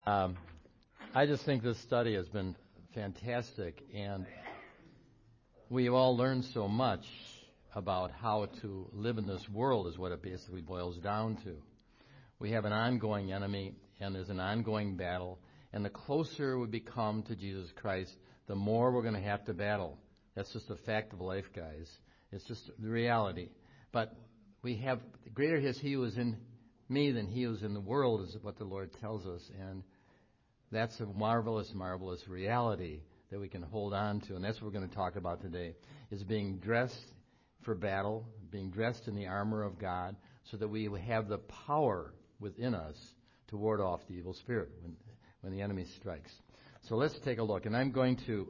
Um, I just think this study has been fantastic, and we've all learned so much about how to live in this world is what it basically boils down to. We have an ongoing enemy, and there's an ongoing battle, and the closer we become to Jesus Christ, the more we're going to have to battle. That's just a fact of life, guys. It's just the reality. But we have, greater is he who is in me than he who is in the world, is what the Lord tells us, and that's a marvelous, marvelous reality that we can hold on to, and that's what we're going to talk about today, is being dressed for battle, being dressed in the armor of God, so that we have the power within us to ward off the evil spirit when the enemy strikes. So let's take a look, and I'm going to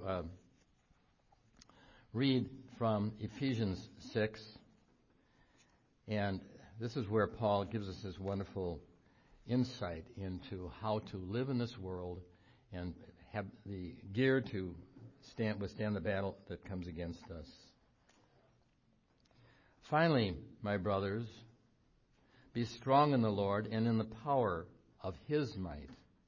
read from Ephesians 6, and this is where Paul gives us this wonderful insight into how to live in this world and have the gear to withstand the battle that comes against us. Finally, my brothers, be strong in the Lord and in the power of his might.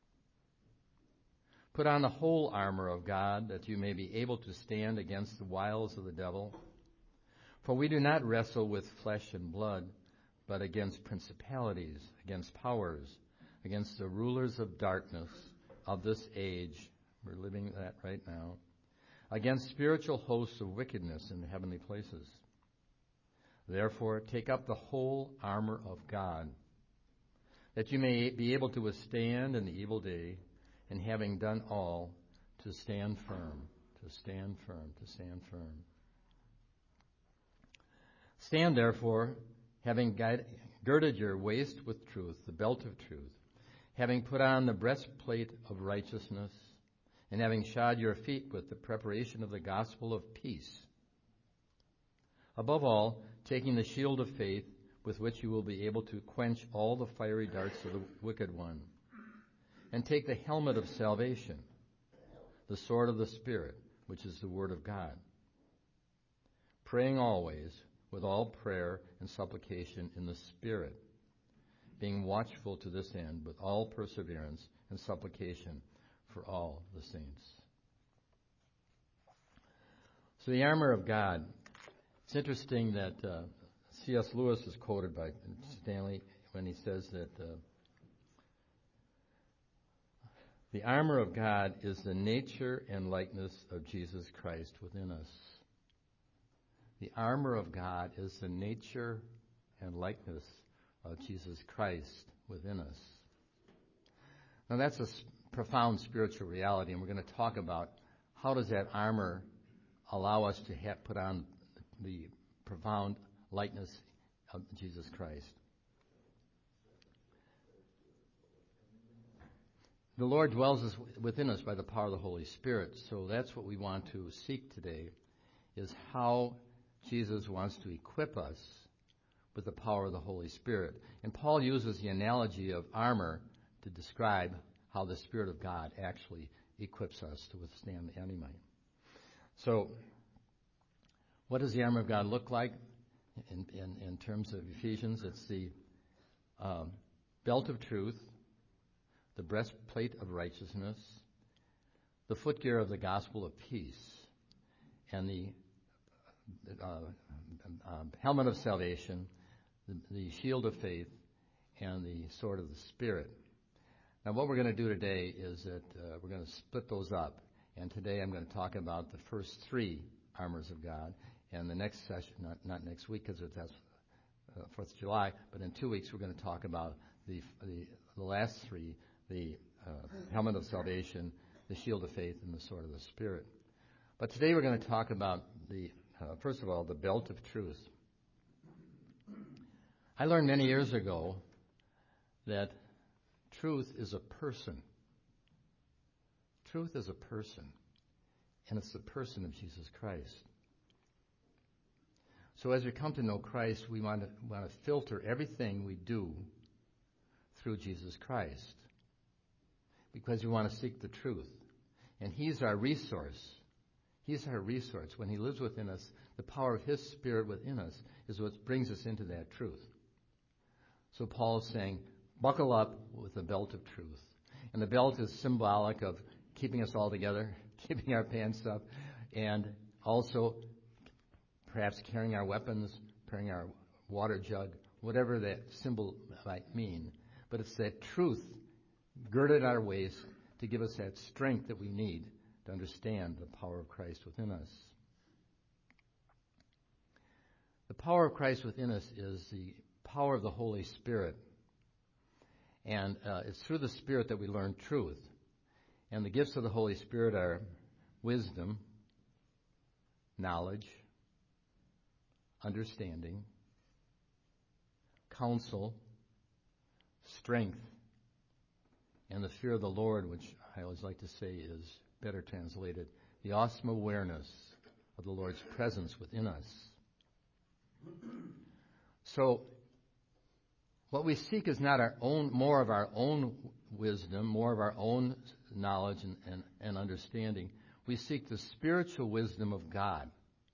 Put on the whole armor of God, that you may be able to stand against the wiles of the devil. For we do not wrestle with flesh and blood, but against principalities, against powers, against the rulers of darkness of this age. We're living that right now. Against spiritual hosts of wickedness in the heavenly places. Therefore, take up the whole armor of God, that you may be able to withstand in the evil day, and having done all, to stand firm, to stand firm, to stand firm. Stand therefore, having girded your waist with truth, the belt of truth, having put on the breastplate of righteousness, and having shod your feet with the preparation of the gospel of peace. Above all, taking the shield of faith, with which you will be able to quench all the fiery darts of the wicked one, and take the helmet of salvation, the sword of the Spirit, which is the word of God, praying always with all prayer and supplication in the Spirit, being watchful to this end with all perseverance and supplication for all the saints. So the armor of God. It's interesting that C.S. Lewis is quoted by Stanley when he says that the armor of God is the nature and likeness of Jesus Christ within us. The armor of God is the nature and likeness of Jesus Christ within us. Now that's a profound spiritual reality, and we're going to talk about how does that armor allow us to put on the profound likeness of Jesus Christ. The Lord dwells within us by the power of the Holy Spirit, so that's what we want to seek today, is how Jesus wants to equip us with the power of the Holy Spirit. And Paul uses the analogy of armor to describe how the Spirit of God actually equips us to withstand the enemy. So, what does the armor of God look like in terms of Ephesians? It's the belt of truth, the breastplate of righteousness, the footgear of the gospel of peace, and the helmet of salvation, the shield of faith, and the sword of the Spirit. Now what we're going to do today is that we're going to split those up, and today I'm going to talk about the first three armors of God, and the next session, not next week because that's 4th of July, but in 2 weeks we're going to talk about the last three, the helmet of salvation, the shield of faith, and the sword of the Spirit. But today we're going to talk about first of all, the belt of truth. I learned many years ago that truth is a person. Truth is a person, and it's the person of Jesus Christ. So as we come to know Christ, we want to filter everything we do through Jesus Christ, because we want to seek the truth. And He's our resource. He's our resource. When He lives within us, the power of His Spirit within us is what brings us into that truth. So Paul is saying, buckle up with the belt of truth. And the belt is symbolic of keeping us all together, keeping our pants up, and also perhaps carrying our weapons, carrying our water jug, whatever that symbol might mean. But it's that truth girded our waist to give us that strength that we need to understand the power of Christ within us. The power of Christ within us is the power of the Holy Spirit. And it's through the Spirit that we learn truth. And the gifts of the Holy Spirit are wisdom, knowledge, understanding, counsel, strength, and the fear of the Lord, which I always like to say is better translated, the awesome awareness of the Lord's presence within us. So, what we seek is not more of our own wisdom, more of our own knowledge and understanding. We seek the spiritual wisdom of God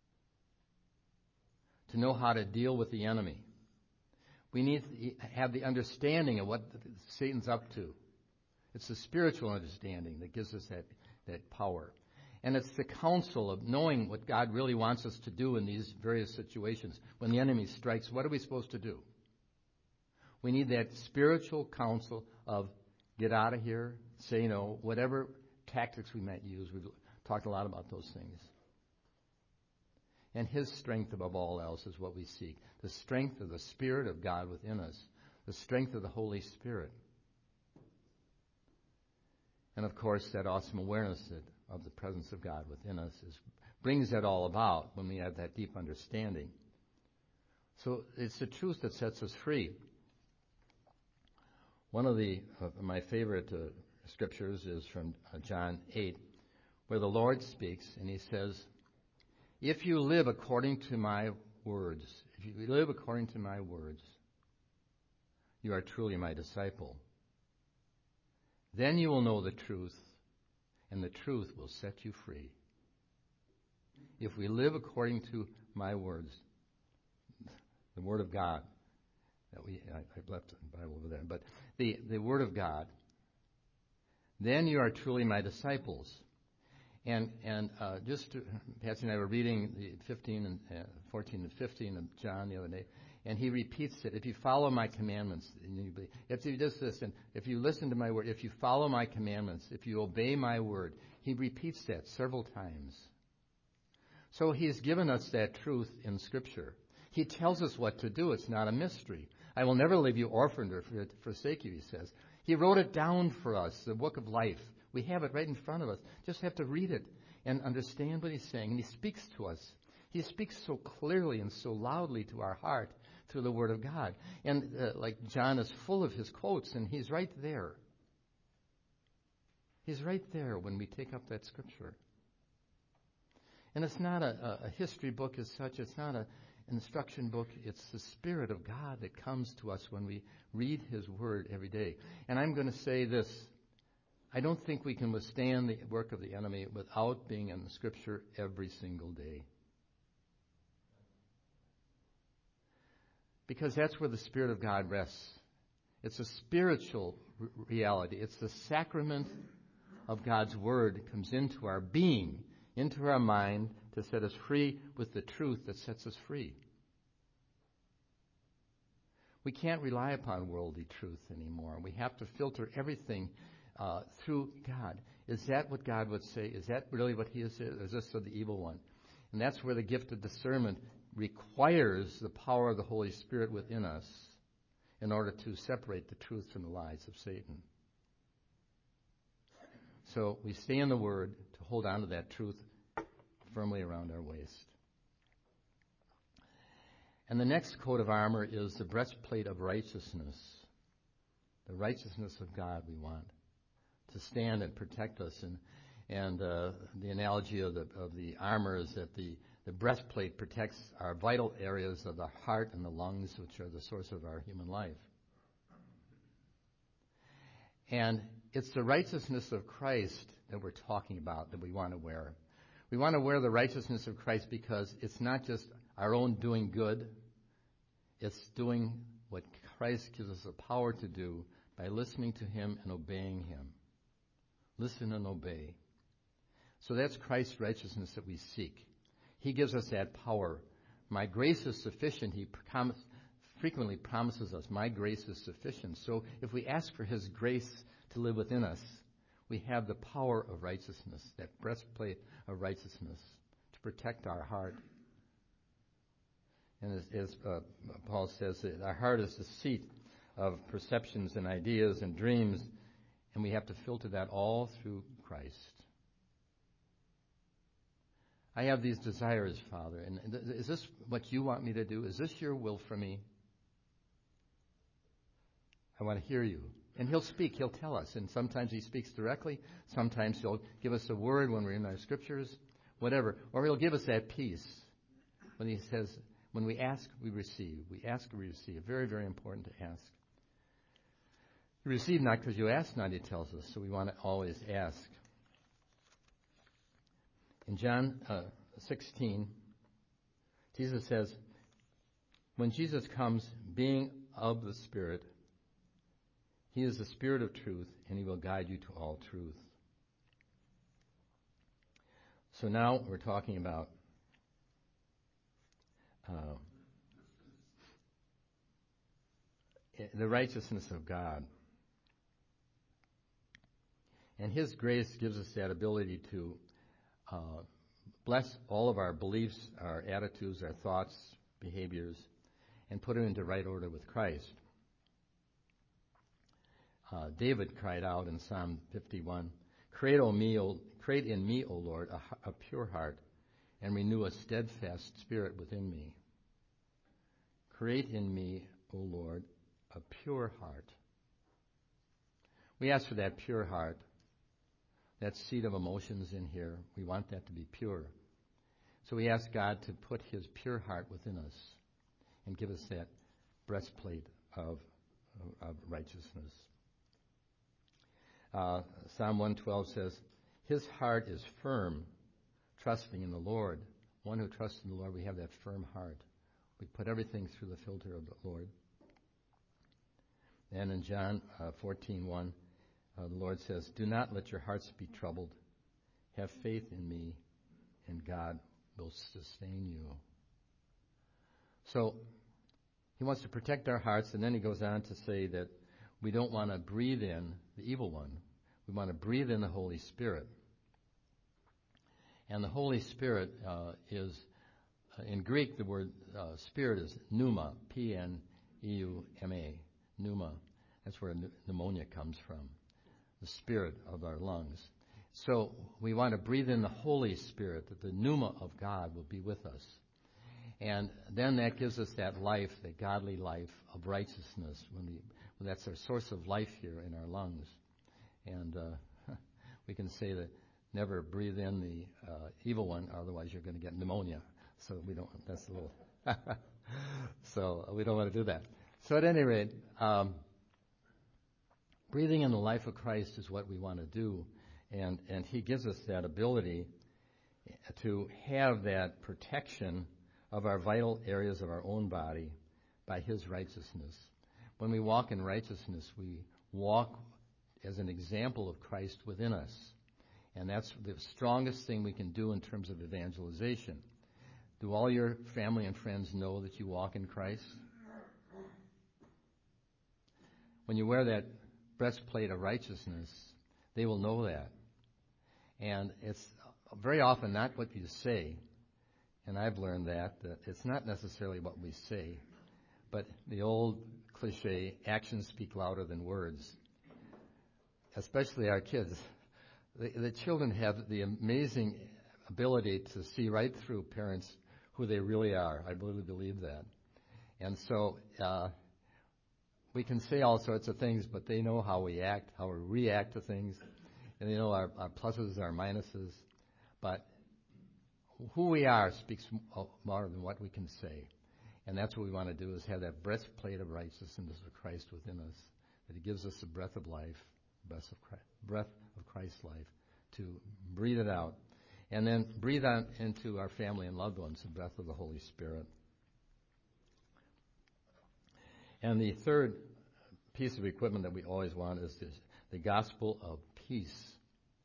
to know how to deal with the enemy. We need to have the understanding of what Satan's up to. It's the spiritual understanding that gives us that power. And it's the counsel of knowing what God really wants us to do in these various situations. When the enemy strikes, what are we supposed to do? We need that spiritual counsel of get out of here, say no, whatever tactics we might use. We've talked a lot about those things. And His strength above all else is what we seek. The strength of the Spirit of God within us. The strength of the Holy Spirit. And of course, that awesome awareness of the presence of God within us brings that all about when we have that deep understanding. So it's the truth that sets us free. One of my favorite scriptures is from John 8, where the Lord speaks, and He says, if you live according to my words, you are truly my disciple. Then you will know the truth, and the truth will set you free. If we live according to my words, the Word of God, I've left the Bible over there, but the Word of God, then you are truly my disciples. And Patsy and I were reading the 14 and 15 of John the other day, and he repeats it. If you follow my commandments, if you listen to my word, if you follow my commandments, if you obey my word, he repeats that several times. So he's given us that truth in Scripture. He tells us what to do. It's not a mystery. I will never leave you orphaned or forsake you, he says. He wrote it down for us, the book of life. We have it right in front of us. Just have to read it and understand what he's saying. And he speaks to us. He speaks so clearly and so loudly to our heart through the Word of God. And like John is full of his quotes, and he's right there. He's right there when we take up that Scripture. And it's not a history book as such. It's not an instruction book. It's the Spirit of God that comes to us when we read His Word every day. And I'm going to say this. I don't think we can withstand the work of the enemy without being in the Scripture every single day. Because that's where the Spirit of God rests. It's a spiritual reality. It's the sacrament of God's Word comes into our being, into our mind, to set us free with the truth that sets us free. We can't rely upon worldly truth anymore. We have to filter everything through God. Is that what God would say? Is that really what He is? Or is this of the evil one? And that's where the gift of discernment requires the power of the Holy Spirit within us in order to separate the truth from the lies of Satan. So we stay in the Word to hold on to that truth firmly around our waist. And the next coat of armor is the breastplate of righteousness. The righteousness of God we want to stand and protect us. And the analogy of the armor is that the breastplate protects our vital areas of the heart and the lungs, which are the source of our human life. And it's the righteousness of Christ that we're talking about that we want to wear. We want to wear the righteousness of Christ because it's not just our own doing good. It's doing what Christ gives us the power to do by listening to Him and obeying Him. Listen and obey. So that's Christ's righteousness that we seek. He gives us that power. My grace is sufficient. He frequently promises us, my grace is sufficient. So if we ask for His grace to live within us, we have the power of righteousness, that breastplate of righteousness to protect our heart. And as Paul says, our heart is the seat of perceptions and ideas and dreams, and we have to filter that all through Christ. I have these desires, Father, and is this what you want me to do? Is this your will for me? I want to hear you. And He'll speak, He'll tell us, and sometimes He speaks directly, sometimes He'll give us a word when we're in our scriptures, whatever, or He'll give us that peace when He says, when we ask, we receive. We ask, we receive. Very, very important to ask. You receive not because you ask not, He tells us, so we want to always ask. In John 16, Jesus says, when Jesus comes, being of the Spirit, He is the Spirit of truth, and He will guide you to all truth. So now we're talking about the righteousness of God. And His grace gives us that ability to bless all of our beliefs, our attitudes, our thoughts, behaviors, and put it into right order with Christ. David cried out in Psalm 51, Create in me, O Lord, a pure heart, and renew a steadfast spirit within me. Create in me, O Lord, a pure heart. We ask for that pure heart, that seat of emotions in here. We want that to be pure. So we ask God to put His pure heart within us and give us that breastplate of righteousness. Psalm 112 says, His heart is firm, trusting in the Lord. One who trusts in the Lord, we have that firm heart. We put everything through the filter of the Lord. And in John 14:1, the Lord says, Do not let your hearts be troubled. Have faith in me, and God will sustain you. So He wants to protect our hearts, and then He goes on to say that we don't want to breathe in the evil one. We want to breathe in the Holy Spirit. And the Holy Spirit is, in Greek, the word spirit is pneuma, P-N-E-U-M-A, pneuma. That's where pneumonia comes from, the spirit of our lungs. So we want to breathe in the Holy Spirit, that the pneuma of God will be with us. And then that gives us that life, that godly life of righteousness. That's our source of life here in our lungs. And we can say that never breathe in the evil one, otherwise you're going to get pneumonia. So we don't, that's a little, so we don't want to do that. So at any rate, breathing in the life of Christ is what we want to do. And He gives us that ability to have that protection of our vital areas of our own body by His righteousness. When we walk in righteousness, we walk as an example of Christ within us. And that's the strongest thing we can do in terms of evangelization. Do all your family and friends know that you walk in Christ? When you wear that breastplate of righteousness, they will know that. And it's very often not what you say. And I've learned that it's not necessarily what we say, but the old cliche, actions speak louder than words. Especially our kids. The children have the amazing ability to see right through parents who they really are. I really believe that. And so we can say all sorts of things, but they know how we act, how we react to things. And they know our pluses, our minuses. But who we are speaks more than what we can say. And that's what we want to do, is have that breastplate of righteousness of Christ within us, that He gives us the breath of life, breath of Christ's life, to breathe it out. And then breathe out into our family and loved ones the breath of the Holy Spirit. And the third piece of equipment that we always want is the gospel of peace.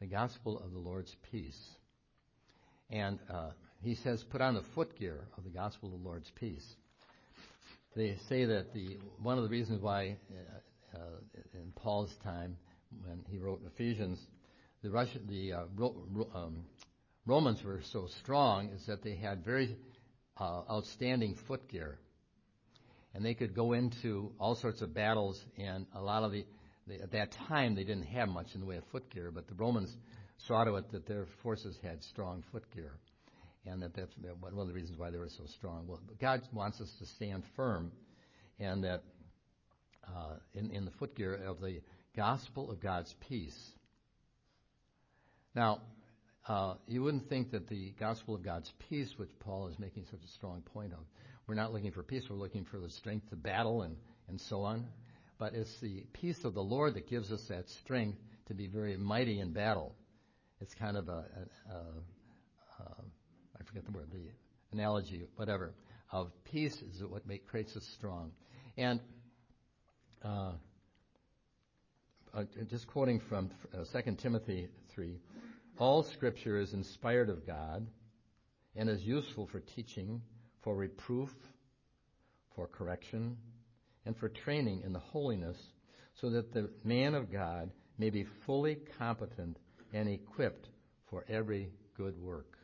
the gospel of the Lord's peace. And he says, put on the footgear of the gospel of the Lord's peace. They say that one of the reasons why in Paul's time, when he wrote Ephesians, the Romans were so strong is that they had very outstanding footgear. And they could go into all sorts of battles, and a lot of at that time they didn't have much in the way of footgear, but the Romans saw to it that their forces had strong footgear. And that's one of the reasons why they were so strong. Well, God wants us to stand firm, and that in the footgear of the gospel of God's peace. Now, you wouldn't think that the gospel of God's peace, which Paul is making such a strong point of, we're not looking for peace, we're looking for the strength to battle and so on. But it's the peace of the Lord that gives us that strength to be very mighty in battle. It's kind of I forget the word, the analogy, whatever, of peace is what creates us strong. And just quoting from 2 Timothy 3, all Scripture is inspired of God and is useful for teaching, for reproof, for correction, and for training in the holiness, so that the man of God may be fully competent and equipped for every good work.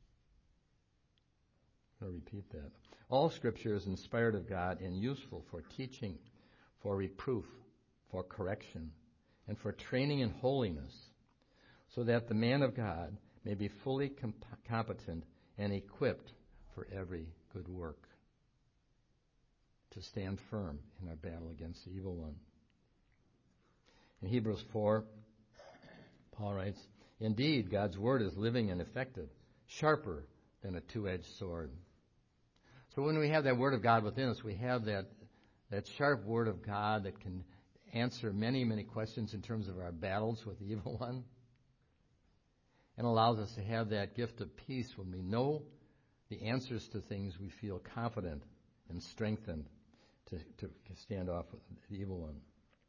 I'll repeat that. All Scripture is inspired of God and useful for teaching, for reproof, for correction, and for training in holiness, so that the man of God may be fully competent and equipped for every good work, to stand firm in our battle against the evil one. In Hebrews 4, Paul writes, indeed, God's word is living and effective, sharper than a two-edged sword. So when we have that word of God within us, we have that sharp word of God that can answer many, many questions in terms of our battles with the evil one, and allows us to have that gift of peace when we know the answers to things. We feel confident and strengthened to stand off with the evil one.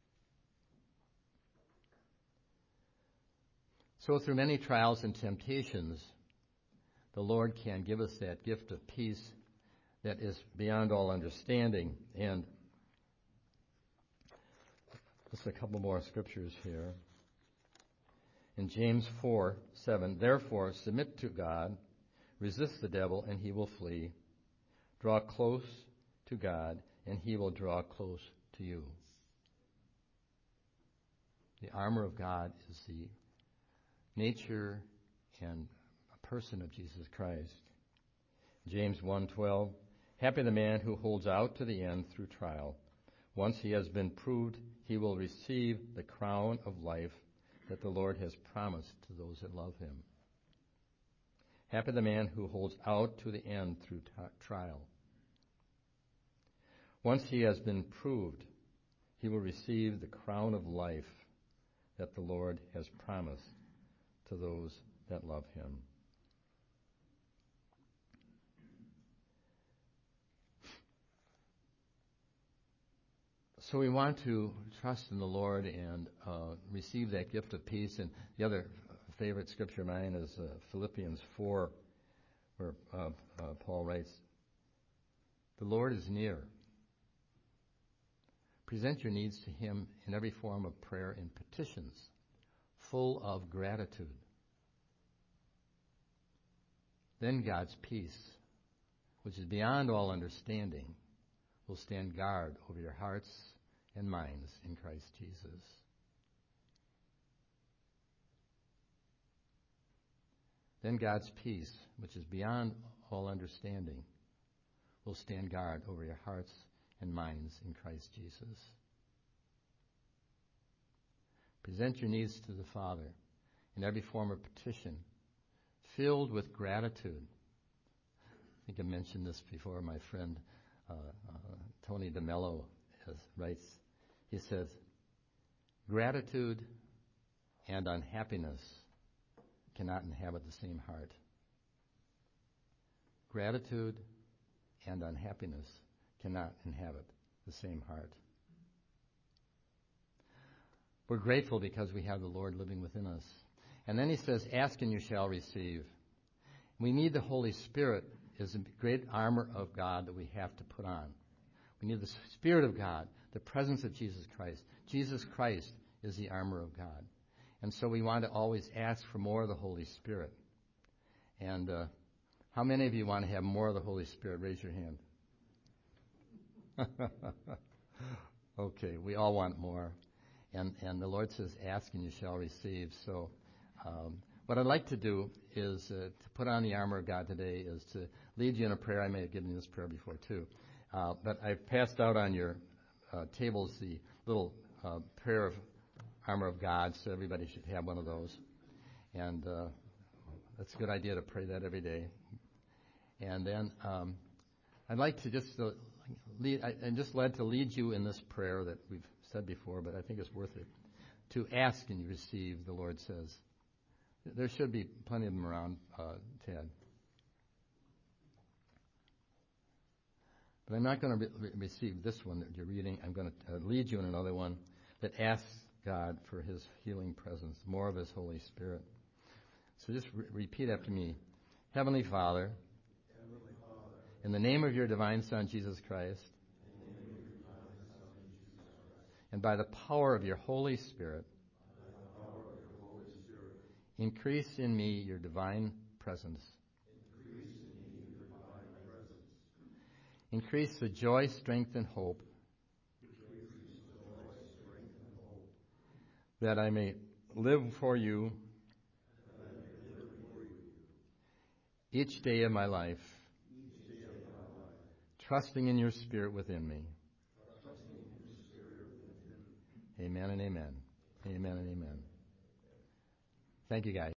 So through many trials and temptations, the Lord can give us that gift of peace that is beyond all understanding. And just a couple more scriptures here. In James 4:7, therefore submit to God, resist the devil, and he will flee. Draw close to God, and he will draw close to you. The armor of God is the nature and a person of Jesus Christ. James 1:12, happy the man who holds out to the end through trial. Once he has been proved, he will receive the crown of life that the Lord has promised to those that love him. Happy the man who holds out to the end through trial. Once he has been proved, he will receive the crown of life that the Lord has promised to those that love him. So we want to trust in the Lord and receive that gift of peace. And the other favorite scripture of mine is Philippians 4, where Paul writes, the Lord is near. Present your needs to him in every form of prayer and petitions, full of gratitude. Then God's peace, which is beyond all understanding, will stand guard over your hearts and minds in Christ Jesus. Then God's peace, which is beyond all understanding, will stand guard over your hearts and minds in Christ Jesus. Present your needs to the Father in every form of petition, filled with gratitude. I think I mentioned this before. My friend Tony DeMello writes, he says, gratitude and unhappiness cannot inhabit the same heart. Gratitude and unhappiness cannot inhabit the same heart. We're grateful because we have the Lord living within us. And then he says, ask and you shall receive. We need the Holy Spirit as a great armor of God that we have to put on. We need the Spirit of God, the presence of Jesus Christ. Jesus Christ is the armor of God. And so we want to always ask for more of the Holy Spirit. And how many of you want to have more of the Holy Spirit? Raise your hand. Okay, we all want more. And the Lord says, ask and you shall receive. So what I'd like to do is to put on the armor of God today is to lead you in a prayer. I may have given you this prayer before too. But I've passed out on your tables the little prayer of armor of God, so everybody should have one of those. And that's a good idea to pray that every day. And then I'd like to just I'm just led to lead you in this prayer that we've said before, but I think it's worth it. To ask and you receive, the Lord says. There should be plenty of them around, Ted. But I'm not going to receive this one that you're reading. I'm going to lead you in another one that asks God for His healing presence, more of His Holy Spirit. So just repeat after me. Heavenly Father, in the name of your divine Son, Jesus Christ, and by the power of your Holy Spirit, increase in me your divine presence. Increase the joy, strength, and hope that I may live for you each day of my life, trusting in your Spirit within me. Amen and amen. Amen and amen. Thank you, guys.